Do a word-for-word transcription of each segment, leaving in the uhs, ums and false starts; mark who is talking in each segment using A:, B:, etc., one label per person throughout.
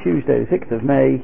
A: Tuesday, the sixth of May,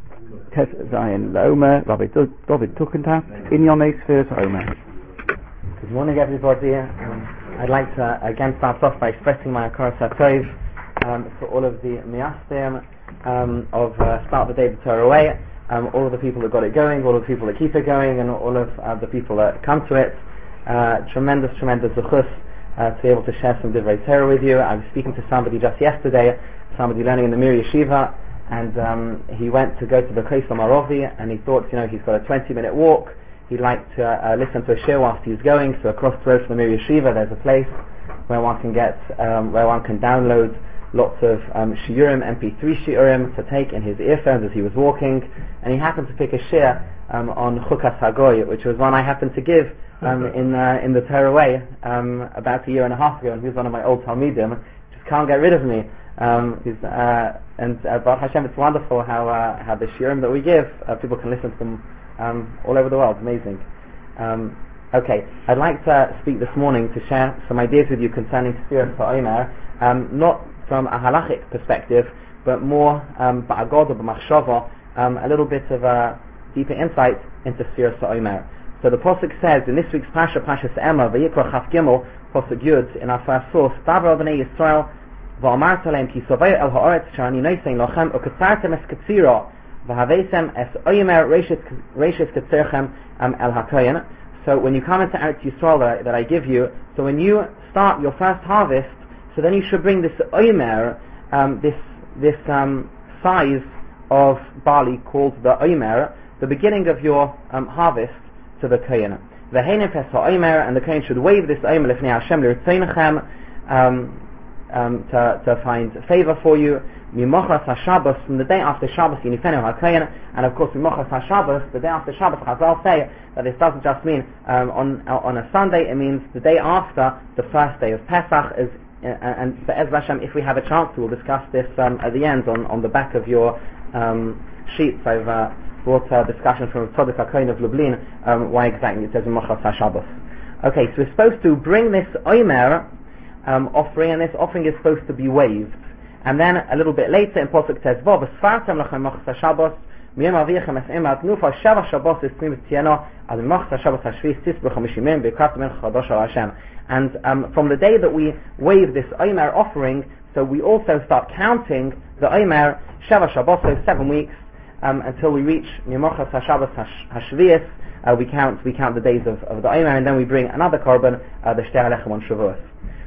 A: Tes Zion Laomer, Rabbi David Tuckentat, in Yom Spheres Omer.
B: Good morning, everybody. Um, I'd like to uh, again start off by expressing my Akaras HaTov um, for all of the Miyastim um, of uh, Start the Day of the Torah Way, um, all of the people that got it going, all of the people that keep it going, and all of uh, the people that come to it. Uh, tremendous, tremendous zuchus uh, to be able to share some Divrei Torah with you. I was speaking to somebody just yesterday, somebody learning in the Mir Yeshiva, and um, he went to go to the Kosel Marovi, and he thought, you know, he's got a twenty minute walk. He'd like to uh, listen to a shir whilst he's going. So across the road from the Mir Yeshiva, there's a place where one can get, um, where one can download lots of um, shiurim, M P three shiurim, to take in his earphones as he was walking. And he happened to pick a shir um, on Chukas Hagoy, which was one I happened to give um, in uh, in the Torah Way um, about a year and a half ago. And he was one of my old Talmidim. Just can't get rid of me. Um, he's, uh, and uh, Baruch Hashem, it's wonderful how uh, how the shiurim that we give, uh, people can listen to them um, all over the world. Amazing. Um, okay, I'd like to speak this morning to share some ideas with you concerning Sfiras HaOmer, um, not from a halachic perspective, but more um, ba'agod or b'machshava, um, a little bit of a deeper insight into Sfiras HaOmer. So the Pasuk says in this week's Pasha, Pashas Emor, Vayikra Chaf Gimel, Pasuk Yud, in our first source, Davar b'nei Yisrael, v'amart aleim ki sovei el ha'aretz shani noisein lochem u'ketzartem es ketziro v'haveisem es oimer reishis ketzerchem el hakoyen. So when you come into Eretz Yisrael that, that I give you, so when you start your first harvest, so then you should bring this oimer, um, this this um, size of barley called the oimer, the beginning of your um, harvest, to the kohen. V'heinem pes ha'oimer, and the kohen should wave this oimer lifnei Hashem l'ritzeinechem, um Um, to, to find favor for you. Mimochas HaShabbos, from the day after Shabbos, Yinifenu HaKoyen, and of course Mimochas HaShabbos, the day after Shabbos, Chazal say that this doesn't just mean um, on uh, on a Sunday, it means the day after the first day of Pesach. Is, uh, and Be'ez Hashem, if we have a chance, we'll discuss this um, at the end on, on the back of your um, sheets. I've uh, brought a discussion from Tzadok HaKoyen of Lublin, um, why exactly it says Mimochas HaShabbos. Okay, so we're supposed to bring this Omer Um, offering, and this offering is supposed to be waved. And then a little bit later in Pasuk says, "Vo v'sfartem lachem mochas Shabbos miyom avichem es emat nufa shava Shabbos esrim v'tieno al mochas Shabbos hashvis tisbur chamishimim be'kraft men chadosh al Hashem." And um, from the day that we wave this Omer offering, so we also start counting the Omer shava Shabbos, so seven weeks um, until we reach mochas Shabbos hashvis. Uh, we count we count the days of, of the Omer, and then we bring another korban, uh, the shtei halechem on Shavuos.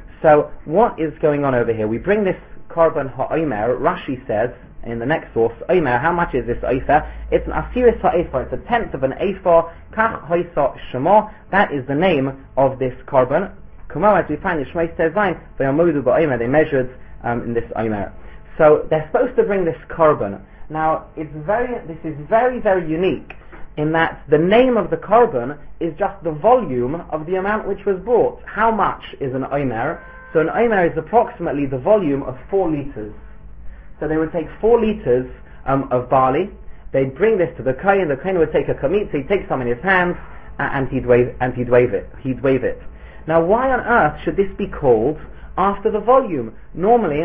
B: So what is going on over here? We bring this korban ha'omer. Rashi says in the next source, Omer, how much is this ofer? It's an asiris ha'ephah, it's a tenth of an ephah. Kach hoisa shemo, that is the name of this korban. Kumo, as we find in Shmos Tezayin, v'yamodu ba'omer, they measured um, in this omer. So they're supposed to bring this korban. Now, it's very, this is very, very unique in that the name of the korban is just the volume of the amount which was brought. How much is an omer? So an omer is approximately the volume of four liters. So they would take four liters um, of barley, they'd bring this to the kohen, the kohen would take a kamitz, he'd take some in his hands, uh, and he'd wave, and he'd wave it. He'd wave it. Now why on earth should this be called after the volume? Normally,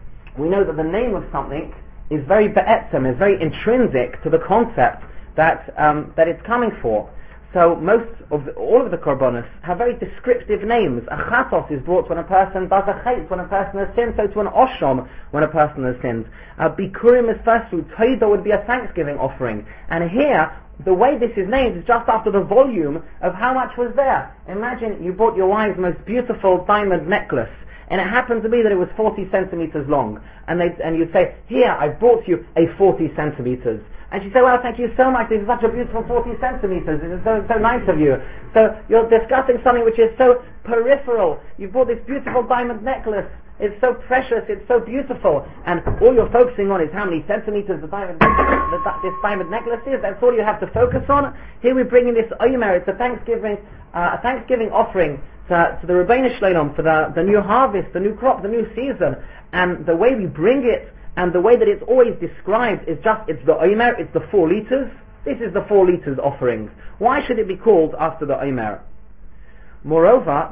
B: we know that the name of something is very be'etzem, is very intrinsic to the concept that um, that it's coming for. So most of the, all of the korbanos have very descriptive names. A chatos is brought when a person does a chait, when a person has sinned, so to an oshom when a person has sinned. A bikurim is first fruit, toida would be a thanksgiving offering. And here, the way this is named is just after the volume of how much was there. Imagine you bought your wife's most beautiful diamond necklace, and it happened to be that it was forty centimeters long. And they and you'd say, here, I brought you a forty centimeters. And she said, well, thank you so much, this is such a beautiful forty centimeters, it is so, so nice of you. So you're discussing something which is so peripheral. You bought this beautiful diamond necklace, it's so precious, it's so beautiful, and all you're focusing on is how many centimeters the diamond necklace, the, this diamond necklace is. That's all you have to focus on. Here we're bringing this Omer, it's a Thanksgiving, uh, a Thanksgiving offering to, to the Rebbeinu Shloim for the, the new harvest, the new crop, the new season. And the way we bring it, and the way that it's always described is just, it's the Omer, it's the four liters. This is the four liters offering. Why should it be called after the Omer? Moreover,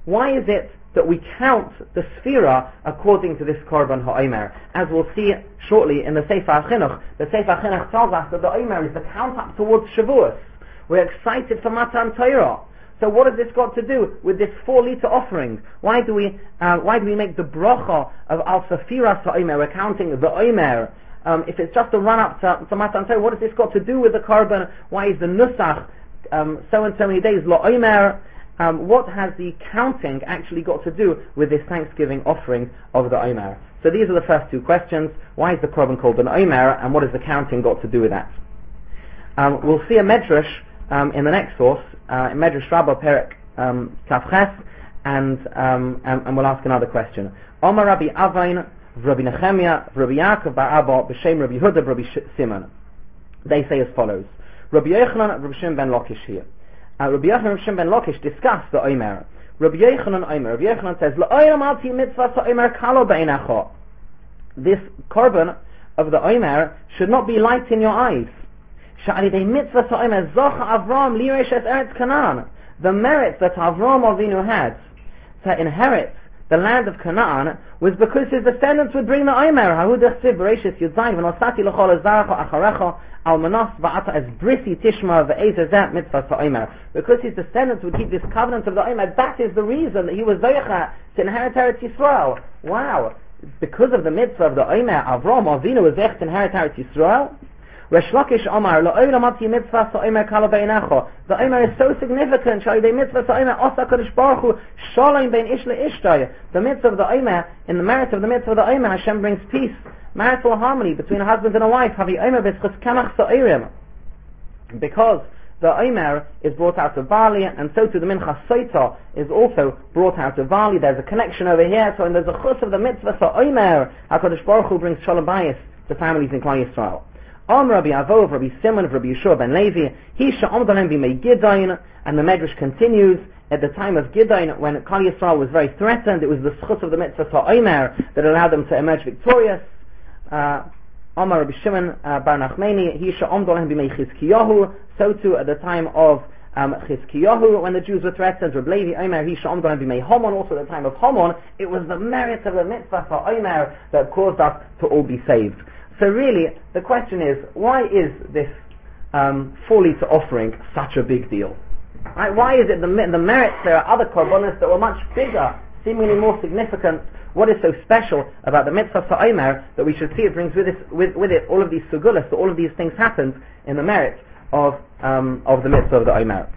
B: Why is it that we count the Sphira according to this Korban HaOmer? As we'll see shortly in the Sefer HaChinuch, the Sefer HaChinuch tells us that the Omer is the count up towards Shavuos. We're excited for Matan Torah. So what has this got to do with this four liter offering? Why do we uh, why do we make the bracha of Al Safiras HaOmer? We're counting the Omer. Um, if it's just a run up to, to Matan Torah, what has this got to do with the Korban? Why is the Nusach um, so and so many days Lo Omer? Um, what has the counting actually got to do with this Thanksgiving offering of the Omer? So these are the first two questions. Why is the Korban called an Omer, and what has the counting got to do with that? Um, we'll see a Medrash um, in the next source, uh, in Medrash Rabbah Perek um, Kafches, and, um, and and we'll ask another question. Omar Rabbi Avain, Rabbi Nechemia, Rabbi Yaakov Bar Abba, B'Shem Rabbi Yehuda, Rabbi Simon. They say as follows: Rabbi Yochanan, Rabbi Shimon ben Lakish here. Uh, Rabbi Yochanan and Rabbi Shimon ben Lakish discuss the Omer. Rabbi Yochanan Omer. Rabbi Yochanan says, "La'olam alti mitzvah Omer kalo be'einacho." This korban of the Omer should not be light in your eyes. Sha'alidei mitzvah Omer zocha Avram liresh es Eretz Canaan. The merit that Avram Avinu had to inherit the land of Canaan was because his descendants would bring the Omer. Hahudach siv bereishis yudzayin v'nosati l'chol ezarecho acharecho al manos va'ata as brisi tishma ve'ezer zeh mitzvah Omer. Because his descendants would keep this covenant of the Omer, that is the reason that he was zocha to inherit Eretz Yisrael. Wow! Because of the mitzvah of the Omer, Avram Avinu was zocha to inherit Eretz Yisrael. Resh Lakish Omar, La'olam alti mitzvah Omer kalo be'einacho. The Omer is so significant. Sha'alidei mitzvah Omer osa Kadosh Baruch Hu shalom bein ish le'ishtay. The mitzvah of the Omer, in the merit of the mitzvah of the Omer, Hashem brings peace, marital harmony between a husband and a wife. Havi Omer b'schus kamach sa'irim. Because the Omer is brought out of barley, and so too the Minchas Soita is also brought out of barley. There's a connection over here. So, and there's a chus of the mitzvah for Omer. HaKadosh Baruch Hu brings shalom bayis to families in Klal Yisrael. Om Rabbi Avov, Rabbi Simon, Rabbi Yeshua ben Levi, he sha'om dalem b'mei Gideon, and the Medrash continues, at the time of Gideon, when Klal Yisrael was very threatened, it was the schus of the mitzvah Omer that allowed them to emerge victorious. Uh, Omar Rabbi Shimon uh, bar Nachmani, he sha'om dalem b'mei Chizkiyahu, so too at the time of um, Chizkiyahu, when the Jews were threatened. Rabbi Levi Omer, he sha'om dalem b'mei Homon, also at the time of Homon, it was the merit of the mitzvah Omer that caused us to all be saved. So really, the question is, why is this um, four liter offering such a big deal? Right? Why is it the, the merits? There are other korbanos that were much bigger, seemingly more significant. What is so special about the mitzvah for Omer that we should see it brings with, this, with, with it all of these sugulas, that all of these things happened in the merit of um, of the mitzvah of the Omer?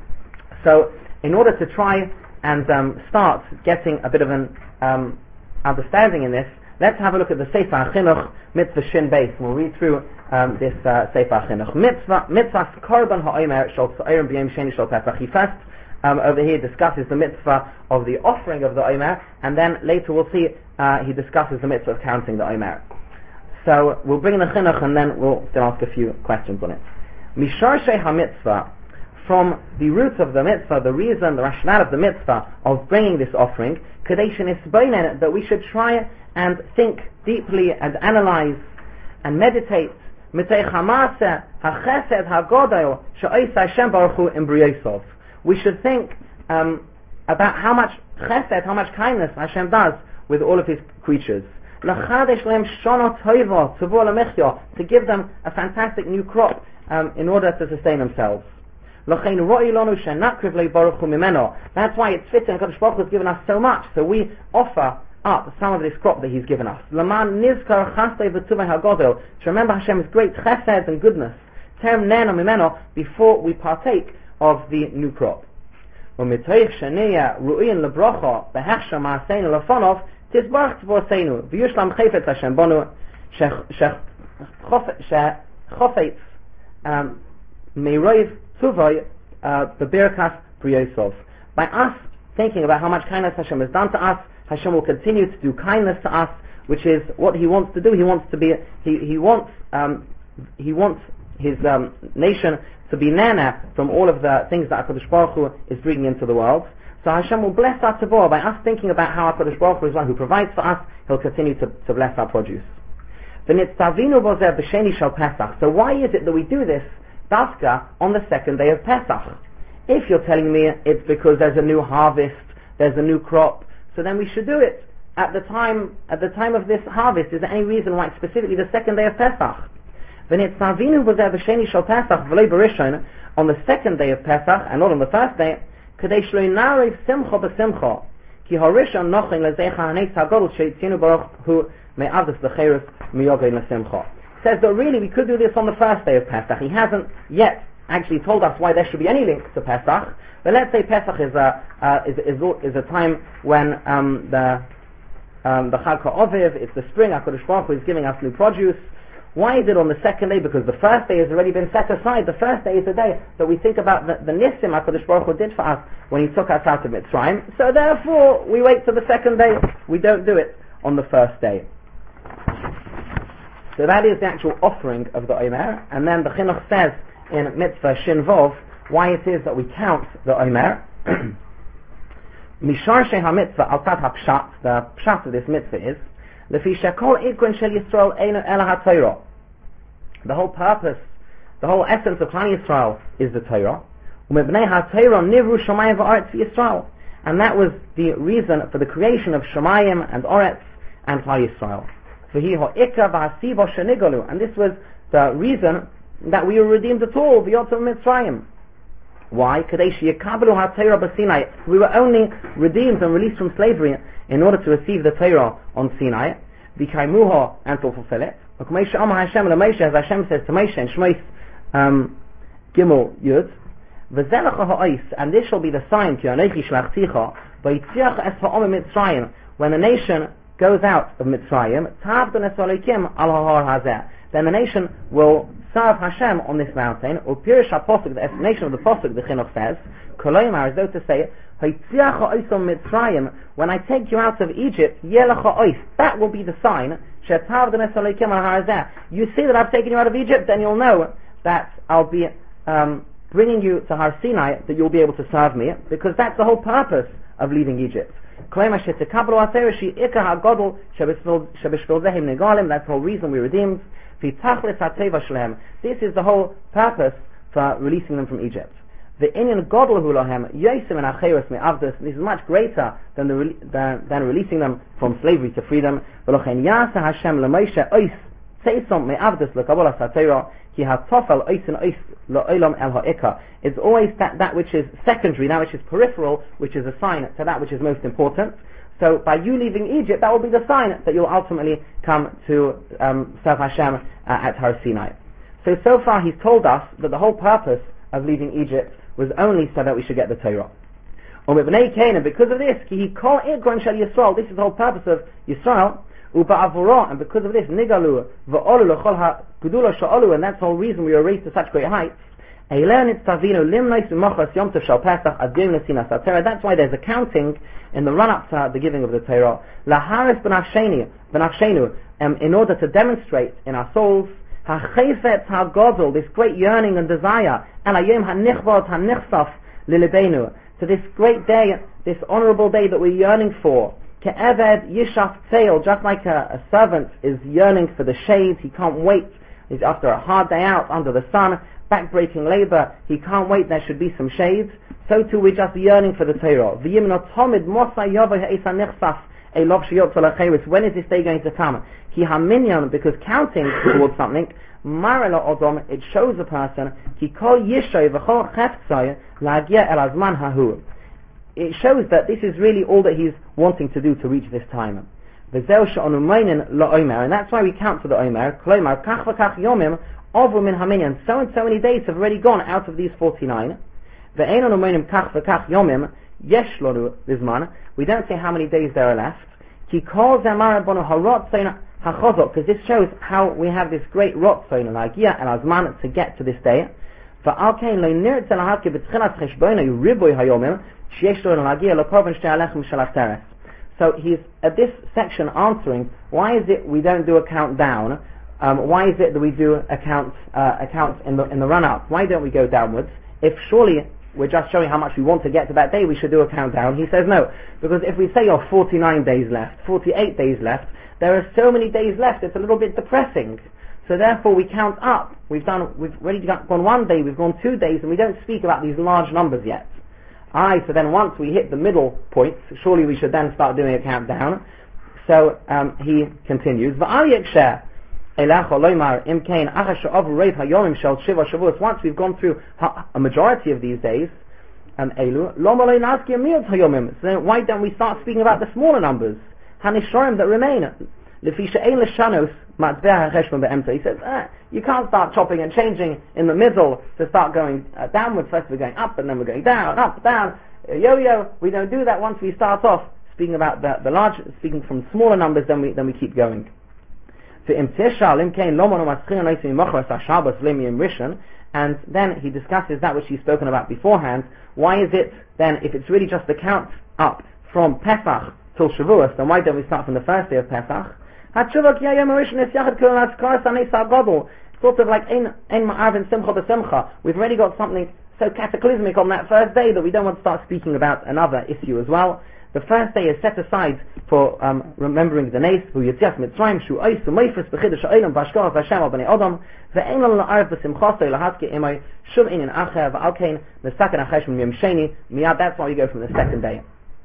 B: So, in order to try and um, start getting a bit of an um, understanding in this, let's have a look at the Sefer HaChinuch, Mitzvah Shin Beis. We'll read through um, this uh, Sefer HaChinuch. Mitzvah, Mitzvah Korban HaOmer Shal Tza'erim B'Yom Sheni Shal Pesach. He first um, over here discusses the mitzvah of the offering of the Omer, and then later we'll see uh, he discusses the mitzvah of counting the Omer. So we'll bring the Chinuch and then we'll still ask a few questions on it. Misharshei HaMitzvah, from the root of the mitzvah, the reason, the rationale of the mitzvah of bringing this offering, Kadeshin Isboinen, that we should try and think deeply and analyze and meditate mitei chamase hachesed hagodol she'osa Hashem Baruch Hu in Briyosov. We should think um, about how much chesed, how much kindness Hashem does with all of His creatures. L'chadesh lehem shana tova tavur lemechya, to give them a fantastic new crop um, in order to sustain themselves. L'chein ro'i lanu shenakriv le Baruch Hu mimeno. That's why it's fitting. Kadosh Baruch Hu has given us so much, so we offer up some of this crop that He's given us. Laman nizkar chastei v'tuvei hagodol, to remember Hashem's great chesed and goodness. Terem neno mimeno, before we partake of the new crop. U'mitoich sheniya ru'in lebrocha behechsha ma'aseinu lefonov tizbarach tvorseinu v'yushlam chayfetz Hashem bonu shechofetz meiroiv tuvoi bebirkas priyosov. By us thinking about how much kindness Hashem has done to us, Hashem will continue to do kindness to us, which is what He wants to do. He wants to be, He, he wants, um, He wants His um, nation to be nana from all of the things that HaKadosh Baruch Hu is bringing into the world. So Hashem will bless our tabor by us thinking about how HaKadosh Baruch Hu is one who provides for us. He'll continue to, to bless our produce. So why is it that we do this Dafka on the second day of Pesach? If you're telling me it's because there's a new harvest, there's a new crop, so then we should do it at the time at the time of this harvest. Is there any reason why it's specifically the second day of Pesach? On the second day of Pesach, and not on the first day, says that really we could do this on the first day of Pesach. He hasn't yet actually told us why there should be any link to Pesach, but let's say Pesach is a uh, is, is, is a time when um, the um, the Chag HaOviv, it's the spring, HaKadosh Baruch Hu is giving us new produce. Why is it on the second day? Because the first day has already been set aside. The first day is the day that we think about the, the Nissim HaKadosh Baruch Hu did for us when He took us out of Mitzrayim. So therefore, we wait till the second day. We don't do it on the first day. So that is the actual offering of the Omer. And then the Chinuch says in Mitzvah Shin Vov why it is that we count the Omer. Mishar Shei HaMitzvah Al Tat HaPshat, the Pshat of this mitzvah is the whole purpose, the whole essence of Klal Yisrael is the Torah. And that was the reason for the creation of Shemayim and Oretz and Klal Yisrael. And this was the reason that we were redeemed at all, the Yotzim Mitzrayim. Why? We were only redeemed and released from slavery in order to receive the Torah on Sinai, V'kaimuha, and to fulfill it. As Hashem says to Moshe in Shmos um, Gimel Yud, and this shall be the sign when the nation goes out of Mitzrayim, then the nation will serve Hashem on this mountain. Or Pirish HaPosuk, the explanation of the Posuk, the Chinuch says, Koloimar, as though to say, when I take you out of Egypt, that will be the sign. You see that I've taken you out of Egypt, then you'll know that I'll be um, bringing you to Har Sinai, that you'll be able to serve me, because that's the whole purpose of leaving Egypt. That's the whole reason we redeemed. This is the whole purpose for releasing them from Egypt. The Inyan Godel Lahem Yosem and Acheres Me'avdus. This is much greater than the re- than, than releasing them from slavery to freedom. V'lochen Yasa Hashem LeMoshe Ois Teisom Me'avdus LeKabolas HaTorah Ki HaTofel Oisin Ois LeOlam El HaIkar. It's always that that which is secondary, that which is peripheral, which is a sign to that which is most important. So by you leaving Egypt, that will be the sign that you'll ultimately come to um, serve Hashem uh, at Har Sinai. So so far he's told us that the whole purpose of leaving Egypt was only so that we should get the Torah. And because of this, this is the whole purpose of Yisrael, and because of this, and that's the whole reason we were raised to such great heights. That's why there's accounting in the run-up to the giving of the Torah, um, in order to demonstrate in our souls this great yearning and desire, to this great day, this honorable day that we're yearning for. Just like a, a servant is yearning for the shades, he can't wait. He's after a hard day out under the sun, back-breaking labor, he can't wait, there should be some shades. So too we're just yearning for the Torah. When is this day going to come? Because counting towards something, it shows a person, it shows that this is really all that he's wanting to do to reach this time. And that's why we count for the Omer. So and so many days have already gone out of these forty-nine. We don't say how many days there are left. Because this shows how we have this great rotzon and agia and azman to get to this day. So he's at this section answering why is it we don't do a countdown. Um, why is it that we do accounts uh, accounts in the in the run up? Why don't we go downwards? If surely we're just showing how much we want to get to that day, we should do a countdown. He says no, because if we say you're forty-nine days left, forty-eight days left, there are so many days left. It's a little bit depressing. So therefore, we count up. We've done. We've already gone one day. We've gone two days, and we don't speak about these large numbers yet. Aye, so then once we hit the middle point, surely we should then start doing a countdown. So um, he continues, once we've gone through a majority of these days, um, so then why don't we start speaking about the smaller numbers, that remain? He says, ah, you can't start chopping and changing in the middle to start going uh, downwards. First we're going up and then we're going down, up, down, uh, yo-yo. We don't do that. Once we start off speaking about the, the large, speaking from smaller numbers, then we then we keep going. And then he discusses that which he's spoken about beforehand. Why is it then, if it's really just the count up from Pesach till Shavuos, then why don't we start from the first day of Pesach? Sort of like ein ein ma'arvin simcha b'simcha. We've already got something so cataclysmic on that first day that we don't want to start speaking about another issue as well. The first day is set aside for um, remembering the Nes, who Yetzias Mitzrayim, Shu Ois, Umeifus, B'chidush Ha'olam, B'ashkoras Hashem, Al B'nei Odom, Ve'en Lanu La'arv B'simchosoi, Lahatzke Imoi, Shum Inin Acher, V'alkein, Nesaken Achesh Min Yom Sheni, Miyad, that's why we go from the second day.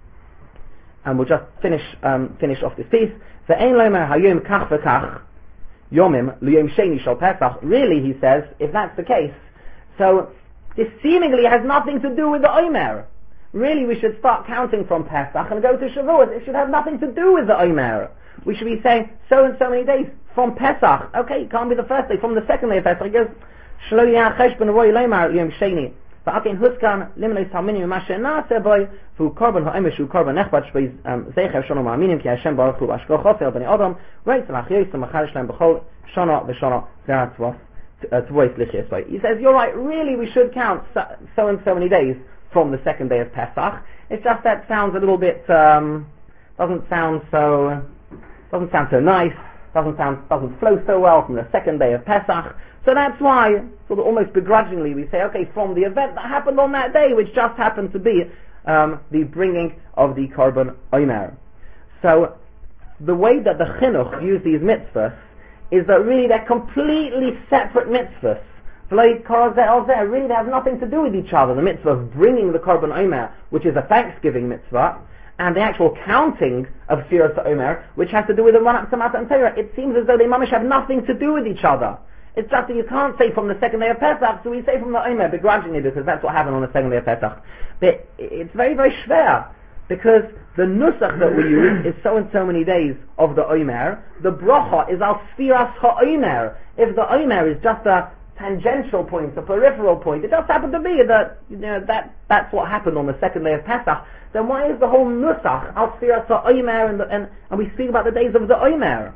B: And we'll just finish um, finish off this piece. Ve'en Lomer Hayom Kach V'kach, Yomim, L'Yom Sheni Shal Pesach. Really, he says, if that's the case, so this seemingly has nothing to do with the Omer. Really, we should start counting from Pesach and go to Shavuot. It should have nothing to do with the Omer. We should be saying so and so many days from Pesach. Okay, it can't be the first day. From the second day of Pesach, it goes Shlo Yachesh Ben Roy Leimar Yom Sheni. Va'akin Huskan Limnei Salminim Mashe Nase Boy Fu Korban Ha'omer Shu Korban Nechbat Shbei Zeicher Shono Ma'aminim Ki Hashem Baruch Hu B'Ashkoch Chosel B'nei Odom Reitz Lach Yosem Macharish Leim B'Chol Shono V'Shono Zeratzvos Tvois Lichias. He says, you're right. Really, we should count so, so and so many days from the second day of Pesach. It's just that sounds a little bit um, doesn't sound so doesn't sound so nice, doesn't sound doesn't flow so well from the second day of Pesach. So that's why, sort of almost begrudgingly, we say, okay, from the event that happened on that day, which just happened to be um, the bringing of the Korban Omer. So the way that the Chinuch use these mitzvahs is that really they're completely separate mitzvahs. Really, they have nothing to do with each other. The mitzvah of bringing the Korban Omer, which is a Thanksgiving mitzvah, and the actual counting of Sfiras Omer, which has to do with the run-up to Matan Torah. It seems as though they mamish have nothing to do with each other. It's just that you can't say from the second day of Pesach, so we say from the Omer begrudgingly because that's what happened on the second day of Pesach. But it's very, very schwer, because the nusach that we use is so and so many days of the Omer. The bracha is al Sfiras HaOmer. If the Omer is just a tangential point, a peripheral point, it just happened to be that, you know, that that's what happened on the second day of Pesach, then why is the whole nusach al Sfiras HaOmer and, and and we speak about the days of the Omer?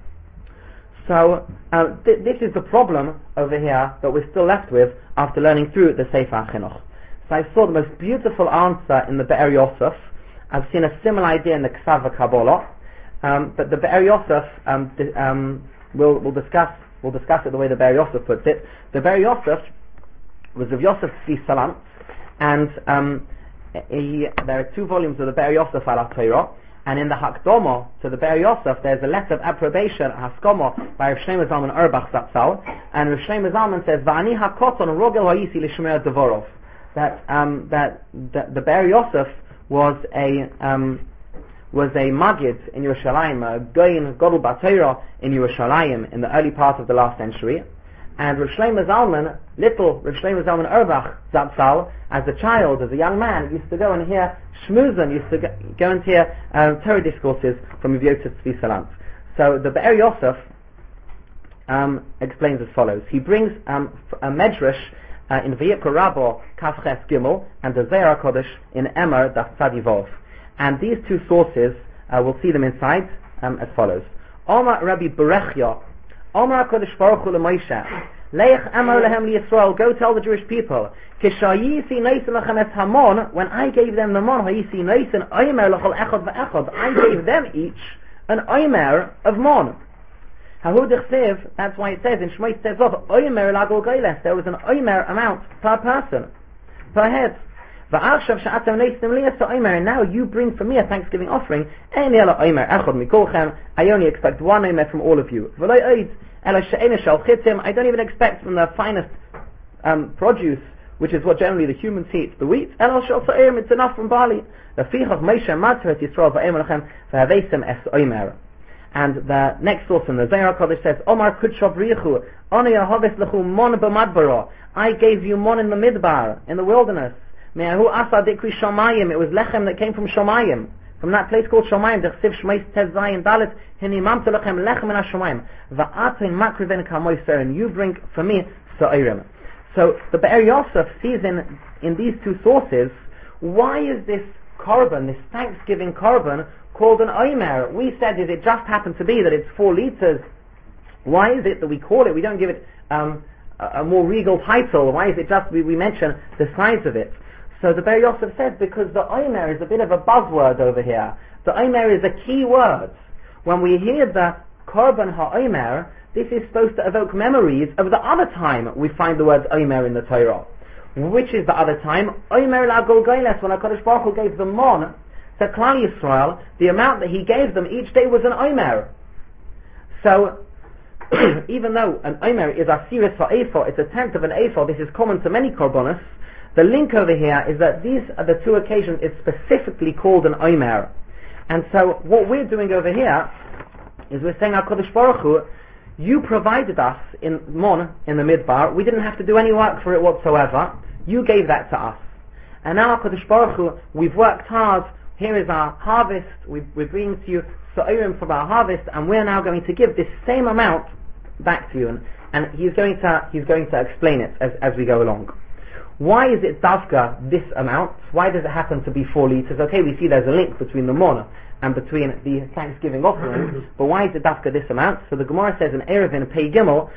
B: So uh, th- this is the problem over here that we're still left with after learning through the Sefer HaChinuch. So I saw the most beautiful answer in the Be'er Yosef. I've seen a similar idea in the Ksav Kabbalah, um, but the Be'er Yosef um, di- um, we'll, we'll discuss we'll discuss it the way the Be'er Yosef puts it. The Be'er Yosef was of Yosef Tzvi Salant, and um, he, there are two volumes of the Be'er Yosef al Torah. And in the Hakdomo to the Be'er Yosef, there's a letter of approbation, Haskomo, by Rav Shlomo Zalman Auerbach Zatzal, and Rav Shlomo Zalman says, "Va'ani hakoton rogel ha'isi l'shmeir devorov." That um, that the, the Be'er Yosef was a um, was a Magid in Yerushalayim, a Goyin Godel B'Torah in Yerushalayim in the early part of the last century. And Rav Shlomo Zalman, little Rav Shlomo Zalman Auerbach Zatzal, as a child, as a young man, used to go and hear Shmuzan, used to go and hear um, Torah discourses from Rav Yosef Tzvi Salant. So the Be'er Yosef um, explains as follows. He brings um, a medrash uh, in Vayikra Rabbo Kaf Ches Gimel and the Zohar Kodesh in Emor Daf Tzadi Vov. And these two sources, uh, we'll see them inside um, as follows. Omar Rabbi Berechya, Omar HaKadosh Baruch Hu LeMoshe, Leich Amar Lehem LiYisrael, go tell the Jewish people, Kishayisi Neisen Lachem Es Hamon, when I gave them the Mon, Hayisi Neisen Omer Lachol Echad Ve'echad, I gave them each an Omer of Mon. Hahu Dechsev, that's why it says in Shmos Tezov, Omer Lagol Geiles, there was an Omer amount per person, per head. Va'arshav Sha'atem Neisen Liyas Omer, and now you bring for me a Thanksgiving offering, Eini Ela Omer Echad Mikolchem, I only expect one Omer from all of you. V'loi Oid, I don't even expect from the finest um, produce which is what generally the humans eat, the wheat, Elal Shel Sa'ir, it's enough from barley. Lefichach Moshe Matzah et Yisrael v'Emer Lechem v'Havesem es Omer. And the next source in the Zohar HaKadosh says, Omar Kudshav Richu, Ani Ahaves Lechu Mon B'Madbara. I gave you mon in the midbar, in the wilderness. Me'ahu Asa Dikri Shomayim, it was lechem that came from Shomayim. From that place called Shomayim, the Chsiv Shmeis Tez Zayin Dalet, Hinimamtu Lechem Lechem in HaShomayim. Va'atin Makriven Kamoiser, and you bring for me Sa'irim. So the Be'er Yosef sees in, in these two sources, why is this korban, this Thanksgiving korban, called an Omer? We said, did it just happen to be that it's four liters? Why is it that we call it, we don't give it um, a, a more regal title? Why is it just we, we mention the size of it? So the Be'er Yosef says, because the Omer is a bit of a buzzword over here. The Omer is a key word. When we hear the Korban HaOmer, this is supposed to evoke memories of the other time we find the word Omer in the Torah. Which is the other time? Omer la Golgoles, when HaKadosh Baruch Hu gave them mon to Klal Yisrael, the amount that He gave them each day was an Omer. So, even though an Omer is Asiris Ha'ephah, it's a tenth of an ephah, this is common to many korbanos, the link over here is that these are the two occasions it's specifically called an Omer. And so what we're doing over here is we're saying, HaKadosh Baruch Hu, you provided us in Mon, in the Midbar, we didn't have to do any work for it whatsoever, you gave that to us. And now HaKadosh Baruch Hu, we've worked hard, here is our harvest, we, we're bringing to you Sa'irim from our harvest, and we're now going to give this same amount back to you. And, and he's going to he's going to explain it as, as we go along. Why is it Davka this amount? Why does it happen to be four liters? Okay, we see there's a link between the Mon and between the Thanksgiving offering, but why is it Davka this amount? So the Gemara says in Erevin Pei Gimel,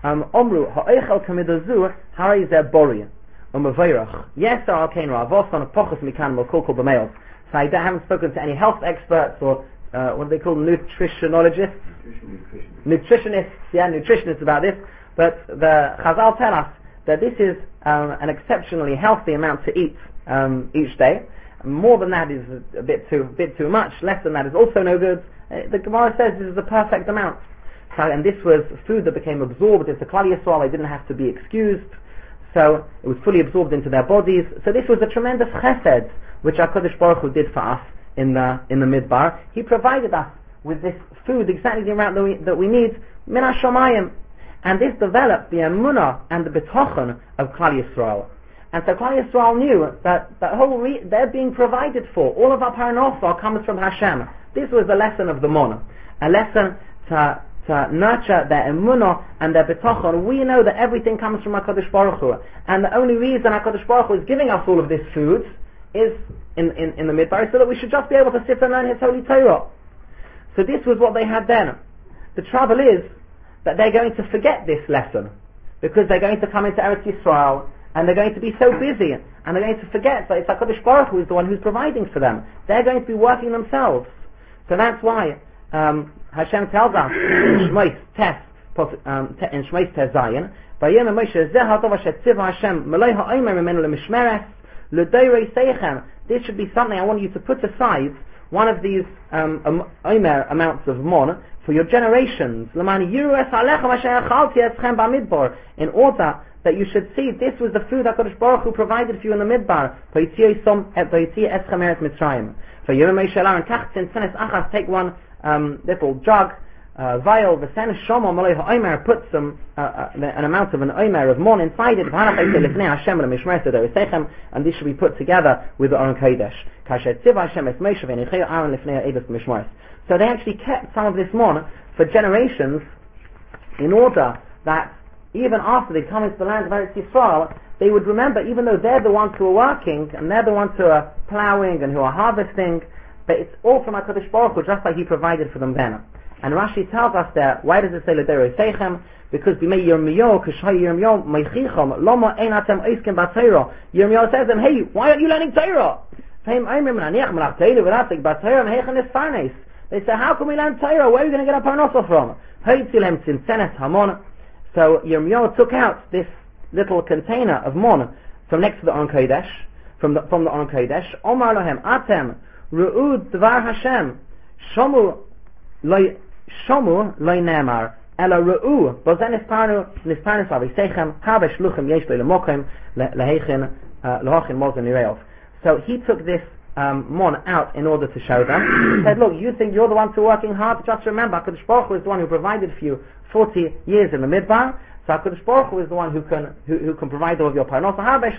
B: Omru ha'eichel kamidazu haray zeh bori u'mevayrach. Yes, there are kain ra'avos on a pochus mikan molkol b'meil. So I haven't spoken to any health experts or uh, what do they call nutritionologists? Nutritionists. Nutritionists, yeah, nutritionists about this. But the Chazal tell us that this is um, an exceptionally healthy amount to eat um, each day. More than that is a bit too, bit too much. Less than that is also no good. Uh, the Gemara says this is the perfect amount. So, and this was food that became absorbed into Klal Yisrael. They didn't have to be excused. So it was fully absorbed into their bodies. So this was a tremendous chesed which HaKadosh Baruch Hu did for us in the in the Midbar. He provided us with this food, exactly the amount that we, that we need, min hashamayim. And this developed the emunah and the betochen of Klal Yisrael. And so Klal Yisrael knew that that whole re- they're being provided for. All of our paranosa comes from Hashem. This was the lesson of the Mon, a lesson to to nurture their emunah and their betochen. We know that everything comes from HaKadosh Baruch Hu, and the only reason HaKadosh Baruch Hu is giving us all of this food is in, in, in the Midbar, so that we should just be able to sit and learn His Holy Torah. So this was what they had then. The trouble is that they're going to forget this lesson, because they're going to come into Eretz Yisrael, and they're going to be so busy, and they're going to forget that it's HaKadosh Baruch Hu is the one who's providing for them. They're going to be working themselves. So that's why um, Hashem tells us in Shmos Tes, um, in Shmos Tes Zayin, Vayom Moshe Zeh HaTov Asher Tzivah Hashem Melei HaOmer Mimenu LeMishmeres L'Doirei Seichem. This should be something I want you to put aside, one of these um, um, Omer amounts of Mon for your generations, in order that you should see this was the food HaKadosh Baruch Hu provided for you in the Midbar. Take one um, little jug, uh, vial, put some uh, uh, an amount of an omer of mon inside it, and this should be put together with the Aron Kodesh. So they actually kept some of this mon for generations, in order that even after they come into the land of Eretz Yisrael, they would remember, even though they're the ones who are working, and they're the ones who are ploughing and who are harvesting, but it's all from HaKadosh Baruch Hu, just like He provided for them then. And Rashi tells us there, why does it say L'derei Seichem? Because B'mei Yirmiyahu, K'shay Yirmiyahu, Meichichom, Loma Ein Atem Oiskim B'Torah. Yirmiyahu says to them, hey, why aren't you learning Torah? They say, how can we learn Torah? Where are we going to get our parnasa from? So Yirmiyahu took out this little container of mon from next to the Aron Kodesh, from the from the Aron Kodesh. Omar lohem atem ru'ud dvar Hashem shomu loy shomu loy nemar Ela Re'u, Bozen Nisparnu, Nisparnu Savisechem, Habe Shluchim Yesh Le'Lemokim, Lehechin, Lehochin Mozen Nireov. So he took this um, mon out in order to show them. He said, look, you think you're the ones who are working hard? Just remember, HaKadosh Baruch Hu is the one who provided for you forty years in the Midbar. So HaKadosh Baruch Hu is the one who can who, who can provide all of your parnos.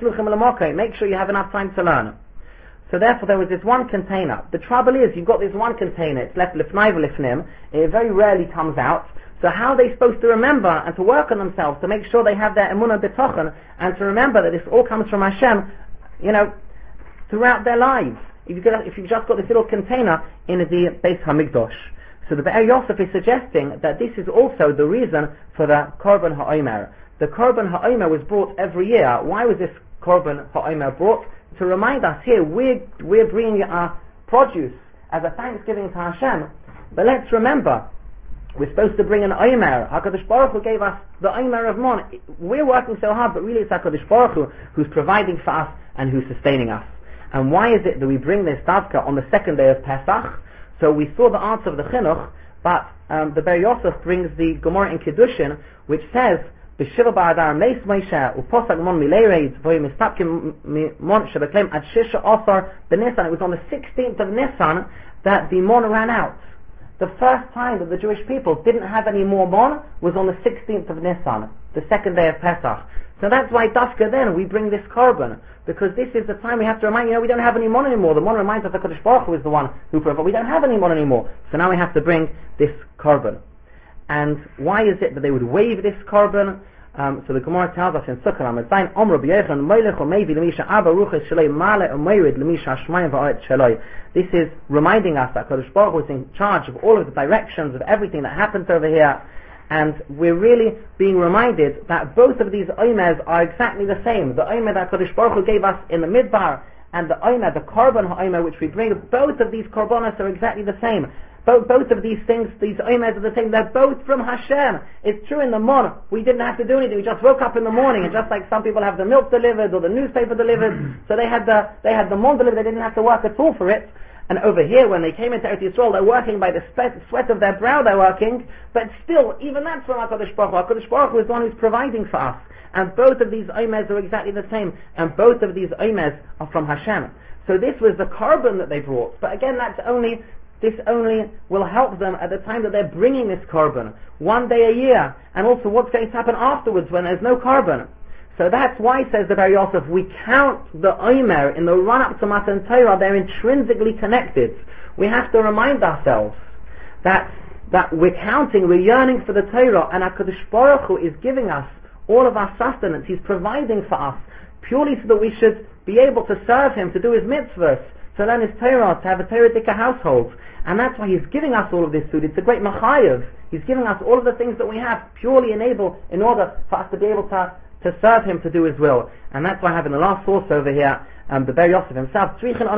B: Make sure you have enough time to learn. So therefore there was this one container. The trouble is, you've got this one container, it's left lifnai v'lifnim, it very rarely comes out. So how are they supposed to remember and to work on themselves to make sure they have their emunah b'tochen and to remember that this all comes from Hashem, you know, throughout their lives? If you've, got, if you've just got this little container in the Beis Hamikdash. So the Be'er Yosef is suggesting that this is also the reason for the Korban HaOmer. The Korban HaOmer was brought every year. Why was this Korban HaOmer brought? To remind us here, we're, we're bringing our produce as a thanksgiving to Hashem. But let's remember, we're supposed to bring an Omer. HaKadosh Baruch Hu gave us the Omer of Mon. We're working so hard, but really it's HaKadosh Baruch Hu who's providing for us and who's sustaining us. And why is it that we bring this Davka on the second day of Pesach? So we saw the answer of the Chinuch, but um, the Ber Yosef brings the Gemara in Kiddushin, which says, B'shiva ba'adar meis Moshe u'posag mon mileireid v'yu mistapkim mon shebeklem ad shisha osar b'Nisan. It was on the sixteenth of Nisan that the mon ran out. The first time that the Jewish people didn't have any more mon was on the sixteenth of Nisan, the second day of Pesach. So that's why Dafka then we bring this korban, because this is the time we have to remind, you know, we don't have any mon anymore. The mon reminds us that HaKadosh Baruch Hu is the one who provides, but we don't have any mon anymore. So now we have to bring this korban. And why is it that they would wave this korban? Um, so the Gemara tells us in Sukkah Zayin, Omro b'yechan moilech omevi l'misha abba ruches shaloi male omerid l'misha shmayim v'aret shaloi. This is reminding us that HaKadosh Baruch Hu is in charge of all of the directions of everything that happens over here. And we're really being reminded that both of these Omers are exactly the same. The Omer that HaKadosh Baruch Hu gave us in the Midbar, and the Omer, the Korban HaOmer which we bring, both of these Korbanos are exactly the same. Both, both of these things, these Omers are the same. They're both from Hashem. It's true in the Mon, we didn't have to do anything. We just woke up in the morning, and just like some people have the milk delivered or the newspaper delivered, so they had the they had the Mon delivered. They didn't have to work at all for it. And over here, when they came into Eretz Yisrael, they're working by the sweat of their brow. They're working, but still, even that's from HaKadosh Baruch Hu. HaKadosh Baruch Hu is the one who's providing for us. And both of these Omers are exactly the same, and both of these Omers are from Hashem. So this was the korban that they brought. But again, that's only this only will help them at the time that they're bringing this korban, one day a year. And also, what's going to happen afterwards when there's no korban? So that's why, says the Ber Yosef, we count the Omer in the run-up to Matan Torah. They're intrinsically connected. We have to remind ourselves that that we're counting, we're yearning for the Torah, and HaKadosh Baruch Hu is giving us all of our sustenance. He's providing for us purely so that we should be able to serve Him, to do His mitzvahs, to learn His Torah, to have a Torah-dika household. And that's why He's giving us all of this food. It's a great machayev. He's giving us all of the things that we have purely enable in order for us to be able to to serve Him, to do His will. And that's why I have in the last source over here, um, the Ber Yosef himself, we have to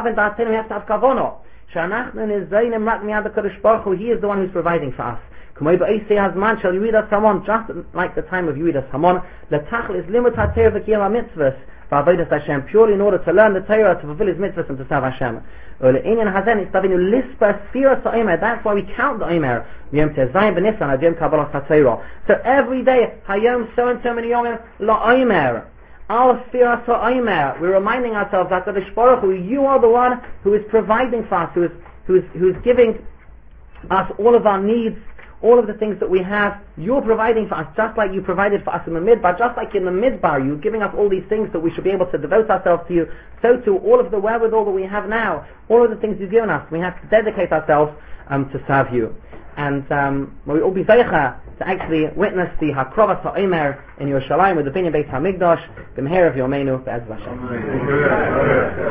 B: have kavono. He is the one who's providing for us. Just like the time of Yeridas Hamon, Hashem, purely in order to learn the Torah, to fulfill His mitzvahs and to serve Hashem. That's why we count the Omer. So every day, Hayom so and so many Yomim la Omer. Al Sfiras HaOmer. We're reminding ourselves that HaKadosh Baruch Hu, you are the one who is providing for us, who is who is who is giving us all of our needs, all of the things that we have. You're providing for us, just like you provided for us in the Midbar, just like in the Midbar, you're giving us all these things that we should be able to devote ourselves to you. So too, all of the wherewithal that we have now, all of the things you've given us, we have to dedicate ourselves um, to serve you. And um, we all be zeicha to actually witness the Hakrovas HaOmer in Yerushalayim with the Binyan Beit HaMikdash, b'mher of Yomeinu, be'ez Hashem.